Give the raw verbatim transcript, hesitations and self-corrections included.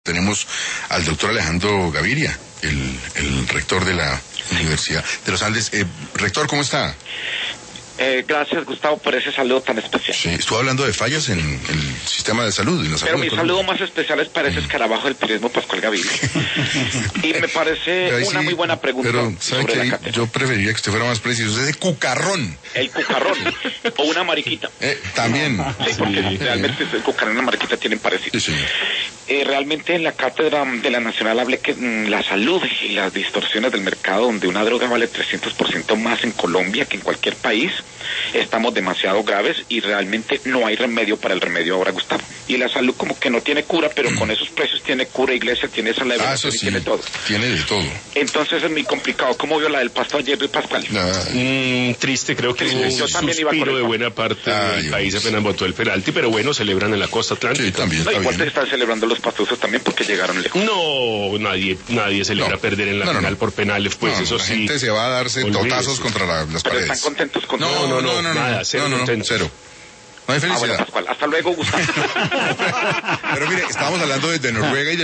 Tenemos al doctor Alejandro Gaviria, el, el rector de la Universidad de los Andes. Eh, rector, ¿cómo está? Eh, gracias, Gustavo, por ese saludo tan especial. Sí, estuvo hablando de fallas en el sistema de salud. En la salud Pero mi saludo más especial es para ese escarabajo del turismo Pascual Gaviria. Y me parece pero una sí, muy buena pregunta. Pero, ¿sabe sobre que la ahí cátedra? Yo preferiría que usted fuera más preciso. Es de cucarrón. El cucarrón. O una mariquita. Eh, también. Sí, porque Sí. realmente el cucarón y la mariquita tienen parecido. Sí, señor. Eh, realmente en la cátedra de la Nacional hablé que mm, la salud y las distorsiones del mercado, donde una droga vale trescientos por ciento más en Colombia que en cualquier país, estamos demasiado graves y realmente no hay remedio para el remedio ahora, Gustavo. Y la salud como que no tiene cura, pero con esos precios tiene cura, iglesia, tiene esa Ah, eso liberación y sí. tiene todo. Tiene de todo. Entonces es muy complicado. ¿Cómo vio la del pastor Jerry Pascual? Nada. Mm, triste, creo que Triste, hubo yo un también iba a suspiro de correr. buena parte Ay, del país, Dios. apenas votó el penalti, pero bueno, celebran en la costa Sí, atlántica. también No, está igual te bien. están celebrando los pastusos también porque llegaron lejos. No, nadie nadie celebra No. perder en la No, no, final no. por penales, pues No, eso la sí. gente se va a darse Olvídese. totazos contra la- las Pero paredes. están contentos con No, todo. no, no, no, no, nada, no, cero no, no, contentos. cero. No hay Ah, bueno, felicidad. Pascual. Hasta luego, Gustavo. Pero mire, estábamos hablando de, de Noruega y de